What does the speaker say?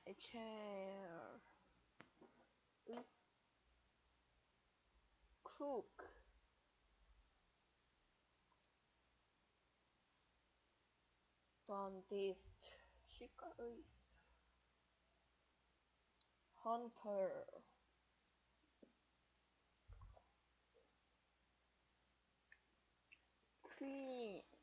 A chair. With cook. Dentist. 치과의사. Hunter. Queen.